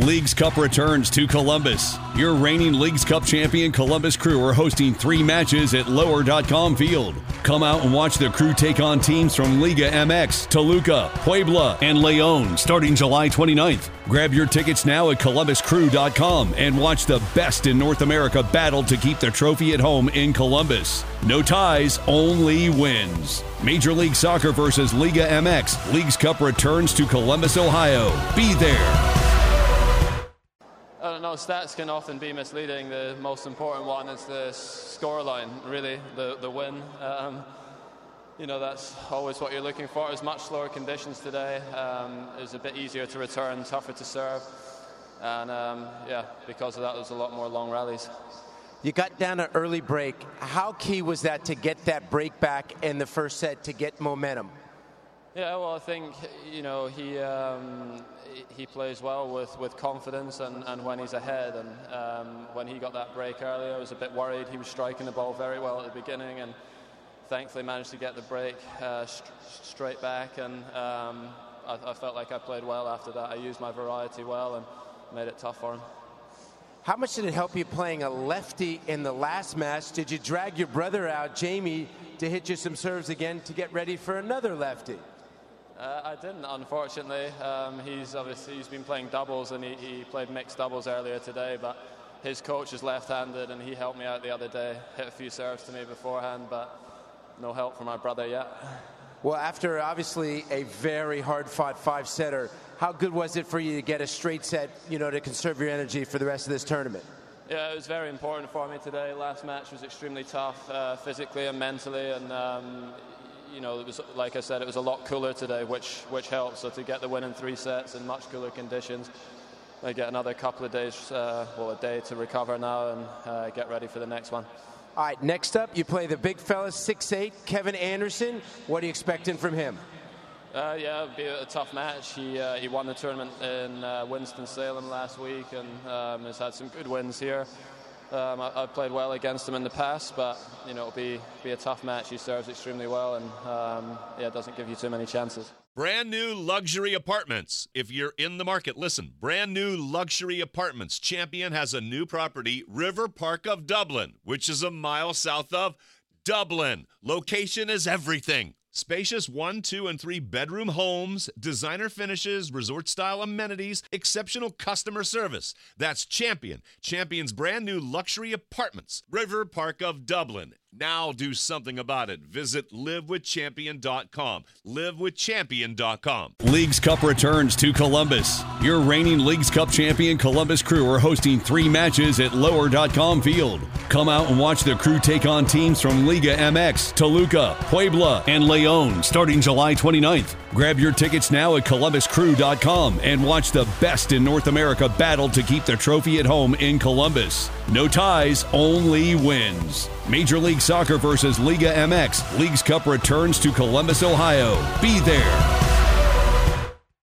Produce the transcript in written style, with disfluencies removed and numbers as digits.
Leagues Cup returns to Columbus. Your reigning Leagues Cup champion Columbus Crew are hosting 3 matches at Lower.com Field. Come out and watch the Crew take on teams from Liga MX, Toluca, Puebla, and León starting July 29th. Grab your tickets now at ColumbusCrew.com and watch the best in North America battle to keep the trophy at home in Columbus. No ties, only wins. Major League Soccer versus Liga MX. Leagues Cup returns to Columbus, Ohio. Be there. I don't know, stats can often be misleading. The most important one is the scoreline, really, the win. That's always what you're looking for. It was much slower conditions today. It was a bit easier to return, tougher to serve. And, because of that, there was a lot more long rallies. You got down an early break. How key was that to get that break back in the first set to get momentum? Yeah, well, I think, he plays well with confidence and when he's ahead. And when he got that break earlier, I was a bit worried. He was striking the ball very well at the beginning and thankfully managed to get the break straight back. And I felt like I played well after that. I used my variety well and made it tough for him. How much did it help you playing a lefty in the last match? Did you drag your brother out, Jamie, to hit you some serves again to get ready for another lefty? I didn't, unfortunately. He's been playing doubles and he played mixed doubles earlier today, but his coach is left-handed and he helped me out the other day, hit a few serves to me beforehand, but no help from my brother yet. Well, after obviously a very hard-fought 5-setter, how good was it for you to get a straight set, to conserve your energy for the rest of this tournament? Yeah, it was very important for me today. Last match was extremely tough physically and mentally, and it was, like I said, it was a lot cooler today, which helped. So to get the win in 3 sets in much cooler conditions, I get another couple of days, a day to recover now and get ready for the next one. All right, next up, you play the big fella, 6'8", Kevin Anderson. What are you expecting from him? It'll be a tough match. He won the tournament in Winston-Salem last week and has had some good wins here. I've played well against him in the past, but it'll be a tough match. He serves extremely well and doesn't give you too many chances. Brand new luxury apartments. If you're in the market, listen. Brand new luxury apartments. Champion has a new property, River Park of Dublin, which is a mile south of Dublin. Location is everything. Spacious 1, 2, and 3 bedroom homes, designer finishes, resort-style amenities, exceptional customer service. That's Champion. Champion's brand new luxury apartments, River Park of Dublin. Now do something about it. Visit livewithchampion.com. livewithchampion.com. Leagues Cup returns to Columbus. Your reigning Leagues Cup champion Columbus Crew are hosting 3 matches at Lower.com Field. Come out and watch the Crew take on teams from Liga MX, Toluca, Puebla, and León starting July 29th. Grab your tickets now at ColumbusCrew.com and watch the best in North America battle to keep the trophy at home in Columbus. No ties, only wins. Major League Soccer versus Liga MX. Leagues Cup returns to Columbus, Ohio. Be there.